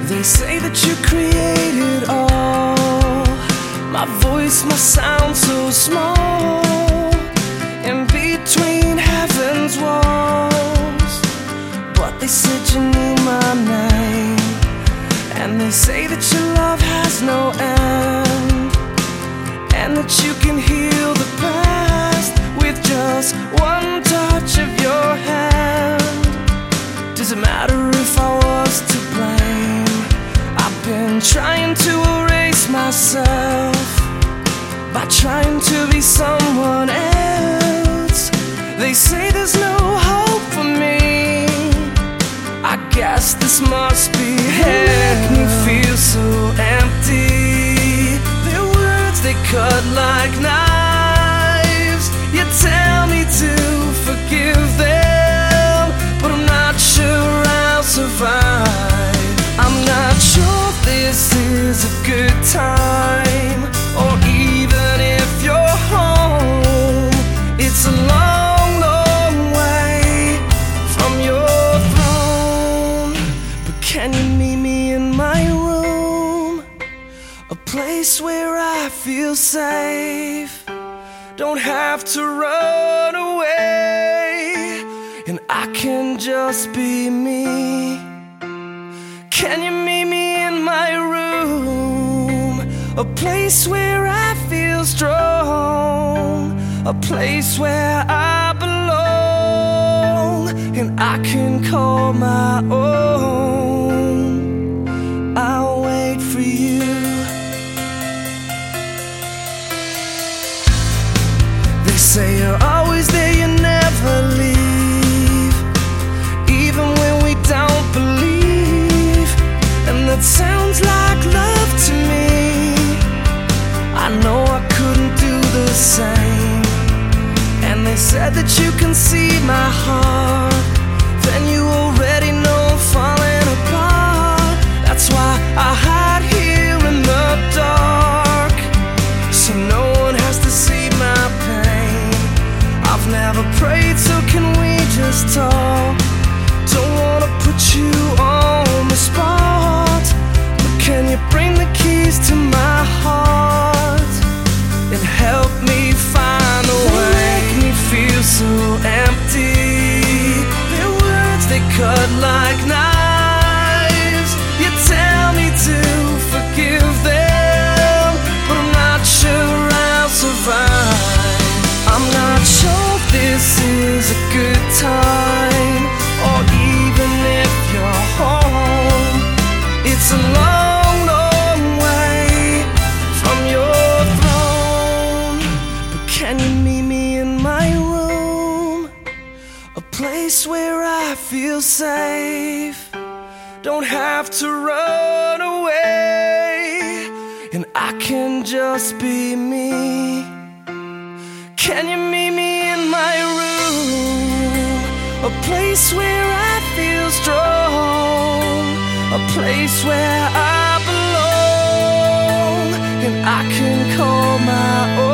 They say that you created all. My voice must sound so small in between heaven's walls, but they said you knew my name. And they say that your love has no end, and that you can heal the past with just one touch of your hand. Does it matter if I was to blame? I've been trying to erase myself by trying to be someone else. They say there's no hope for me. I guess this must be hell. Make me feel so empty. Their words, they cut like knives. You tell me to forgive them, but I'm not sure I'll survive. I'm not sure if this is a good time, or even if you're home. It's a long, long way from your throne. But can you meet me in my room? A place where I feel safe, don't have to run away, and I can just be me. Can you meet me in my room? A place where I feel strong, a place where I belong, and I can call my own. I'll wait for you. They say you're always there, you never leave, even when we don't believe. And that sounds like love to me. I know I couldn't do the same. And they said that you can see my heart, then you already know I'm falling apart. That's why I hide here in the dark, so no one has to see my pain. I've never prayed, so can we just talk? Don't wanna put you on the spot, but can you bring the keys to my heart and help me find a way? They make me feel so empty. Their words, they cut like knives. You tell me to forgive them, but I'm not sure I'll survive. I'm not sure if this is a good time, or even if you're home. It's a long, long way from your throne. But can you meet me in my room? A place where I feel safe, don't have to run away, and I can just be me. Can you meet me in my room? A place where I feel strong, a place where I belong, and I can call my own.